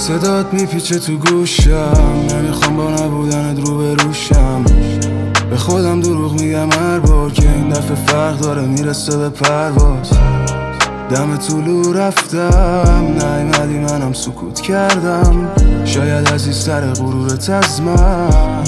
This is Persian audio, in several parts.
صدات میپیچه تو گوشم، نمیخوام با نبودنت رو بروشم. به خودم دروغ میگم هر بار که این دفعه فرق داره میرسه به پرواز. دم طولو رفتم نیومدی منم سکوت کردم، شاید عزیزتر غرورت از من.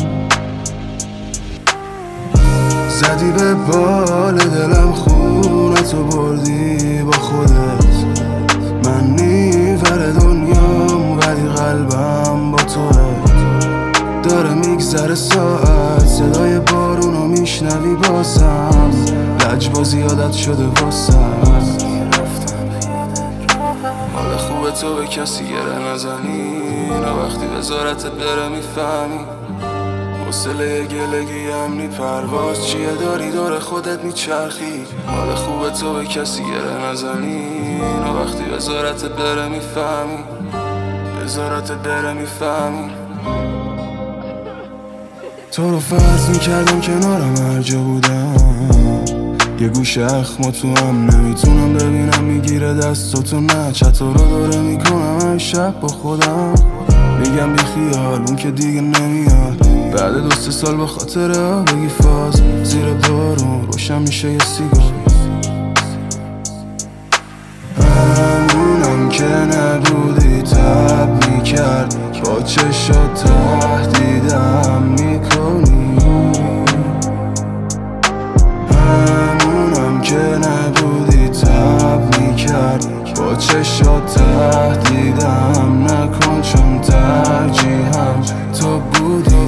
زدی به بال دلم خونتو بردی با خودت، من نیور دنیام ولی قلبم با توه. داره میگذره ساعت، صدای بارونو میشنوی بازم، لجبازی عادت شده واسم. حال خوبه تو به کسی گره نزنی، نه وقتی وزارتت بره میفهمی. حوصله گلگی امنی پرواز چیه، داری دور خودت میچرخی. حال خوبه تو به کسی گره نزنی، نه وقتی وزارتت بره میفهمی. وزارتت بره میفهمی. تو رو فرض میکردم کنارم هر جا بودم، یه گوشه اخما تو هم نمیتونم ببینم، میگیره دستاتو نه چطور رو داره میکنم هر شب با خودم. میگم بی خیال اون که دیگه نمیاد، بعد 2-3 سال به خاطر بگی فاز. زیر بارون روشن میشه یه سیگار، همونم که نبودی تب میکرد، با چشات تهدیدم میکنی. همونم که نبودی تب میکرد، با چشات تهدیدم نکن، چون ترجیحم تو بودی.